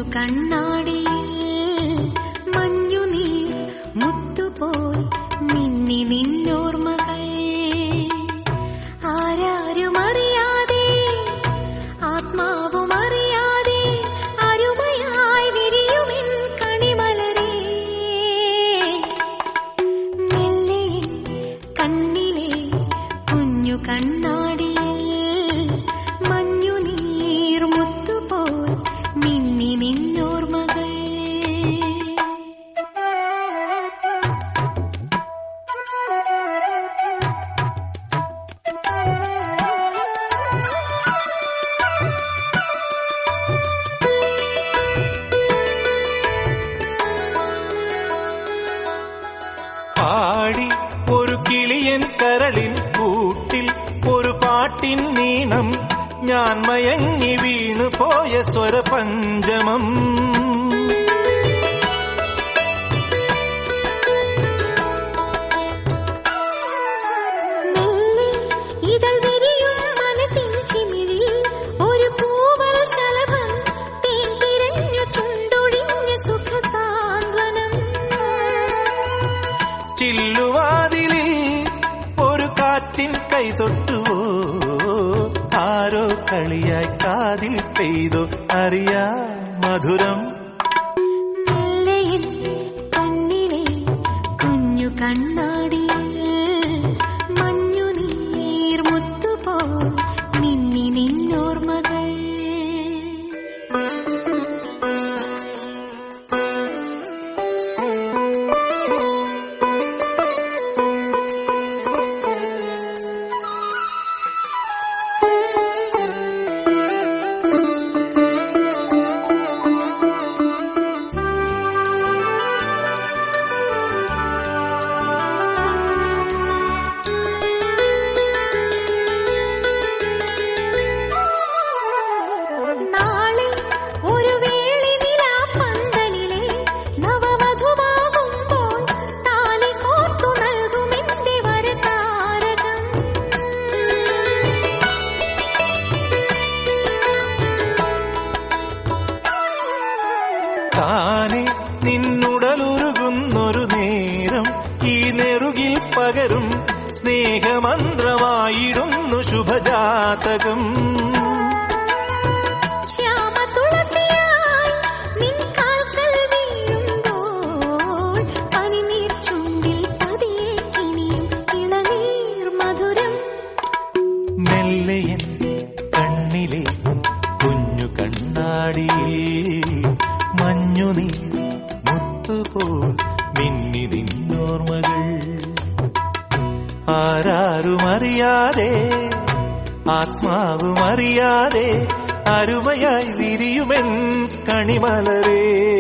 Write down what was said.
കണ്ണാടിയിൽ മഞ്ഞുനീർ മുത്തുപോൽ മിന്നി നിന്നോർമ്മകൾ ആരാരുമറിയാതെ ആത്മാവുമറിയാതെ അരുമയായി വിരിയുമെൻ കണിമലരേ മെല്ലെ കണ്ണിലെ കുഞ്ഞു കണ്ണാടിയിൽ മഞ്ഞുനീർ മുത്തുപോൽ മിന്നി നിന്നോർമ്മകൾ പാടി ഒരു കിളിയൻ കരളിൻ കൂട്ടിൽ ഒരു പാട്ടിൻ നീണം ഞാൻ മയങ്ങി വീണു പോയ സ്വരപഞ്ചമം ഇതൾ വിരിയും മനസ്സിൻ ചിമിഴിൽ ഒരു പൂവൽ ശലഭം തേൻ തിരഞ്ഞു ചുണ്ടൊഴിഞ്ഞ സുഖസാന്ത്വനം ചില്ലുവാതിലിൽ ഒരു കാറ്റിൻ കൈതൊട്ടുവോ ആരോ കളിയായി കാതിൽ പെയ്തോ അറിയാ മധുരം മെല്ലെയിൽ കണ്ണിലെ കുഞ്ഞു കണ്ണാടിയിൽ മഞ്ഞുനീർ മുത്തുപോൽ മിന്നി നിന്നോർമ്മകൾ താനെ നിന്നുടലുരുകുന്നൊരു നേരം ഈ നെറുകിൽ പകരും സ്നേഹമന്ത്രമായിരുന്നു ശുഭജാതകം മെല്ലെയൻ കണ്ണിലെ കുഞ്ഞു കണ്ണാടിയിൽ മഞ്ഞുനീർ മുത്തുപോൽ മിന്നി നിന്നോർമ്മകൾ ആരാരുമറിയാതെ ആത്മാവുമറിയാതെ അരുമയായി വിരിയുമെൻ കണിമലരേ